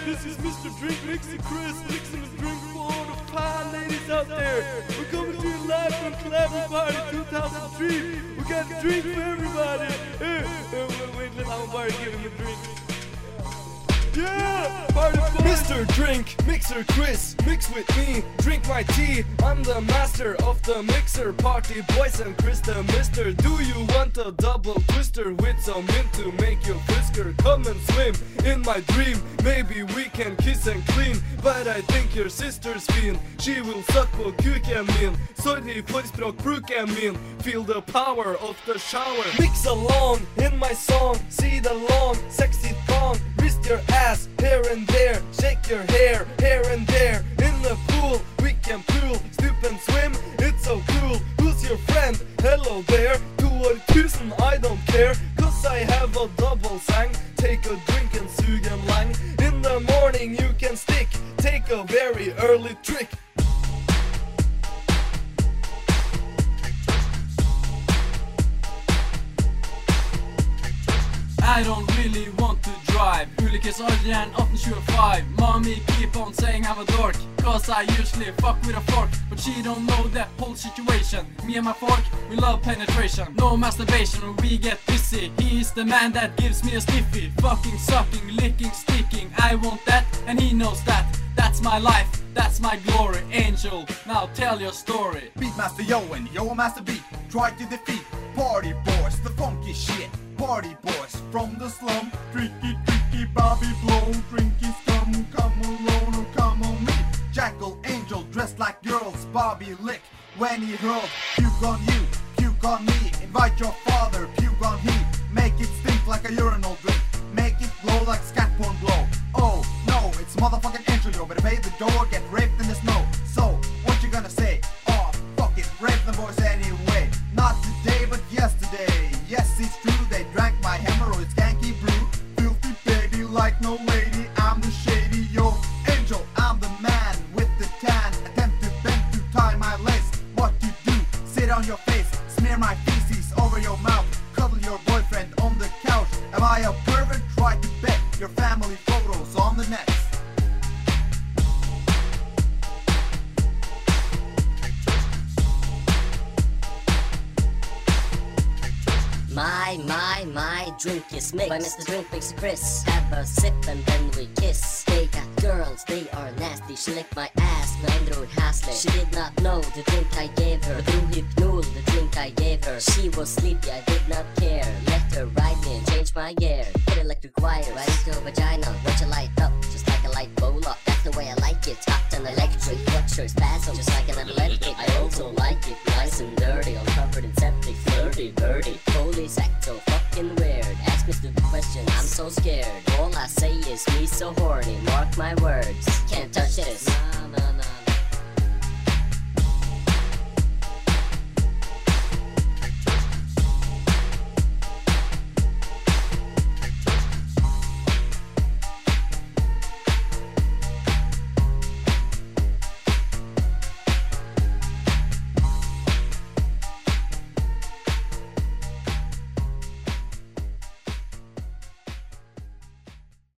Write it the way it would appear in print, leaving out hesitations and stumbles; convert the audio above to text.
this is Mr. Drink Mixer Chris, mixing the drink for all the fine ladies out there. We're coming to you live from Clever Party 2003. We got a drink for everybody. Wait, let Alvaro give him a drink. Yeah! Party boys! Mr. Drink Mixer Chris, mix with me, drink my tea. I'm the master of the mixer. Party boys and Chris the mister. Do you want a double twister with some mint to make you frisker? Come and swim in my dream. Maybe we can kiss and clean. But I think your sister's fin. She will suck på kuken min. Sorry for språkbruken min. Feel the power of the shower. Mix along in my song. See the long, sexy thong. Wrist your ass here and there. Shake your hair here and there. In the pool we can pool, stoop and swim. It's so cool. Who's your friend? Hello there. 2000 I don't care. Cause I have a double sang. Take a drink and sug en lang. In the morning you can stick. Take a very early trick. I don't really want to drive. Ulykkesalderen 1825. Mommy keep on saying I'm a dork, cause I usually fuck with a fork. But she don't know the whole situation. Me and my fork, we love penetration. No masturbation when we get busy. He's the man that gives me a stiffy. Fucking, sucking, licking, sticking. I want that and he knows that. That's my life, that's my glory. Angel, now tell your story. Beatmaster Yoen, Yo Master Beat. Try to defeat party boys, the funky shit. Party boys from the slum. Tricky, tricky, Bobby blow. Drinky scum, come alone or come on me. Jackal Angel dressed like girls. Bobby lick when he hurled. Puke on you, puke on me. Invite your father, puke on he. Make it stink like a urinal drink. Make it glow like scat porn blow. Oh no, it's motherfucking Angel, yo. Better pay the door, get raped in the snow. So, what you gonna say? Oh, fuck it, rape the boys anyway. Not today, but yesterday. Yes, it's true, they drank my hemorrhoid skanky brew. Filthy baby like no lady, I'm the shady, yo. Angel, I'm the man with the tan. Attempt to bend to tie my lace. What you do? Sit on your face, smear my feces over your mouth. Cuddle your boyfriend on the couch. Am I a pervert? Try to bet your family photos on the net. My drink is mixed by Mr. Drink Mixer Chris. Have a sip and then we kiss. They got girls, they are nasty. She licked my ass, med andra ord Hasley. She did not know the drink I gave her. Through Hypnol, the drink I gave her. She was sleepy, I did not care. Let her ride me and change my gear. Hit electric wire, right into her vagina. Watch it light up, just like a light bowl up. That's the way I like it, hot and electric. Watch her spasm, just like an athletic. I also like it nice and dirty. All covered in septic, flirty, birdie. Police act so fucking weird. Ask me stupid question, I'm so scared. All I say is me so horny, mark my words.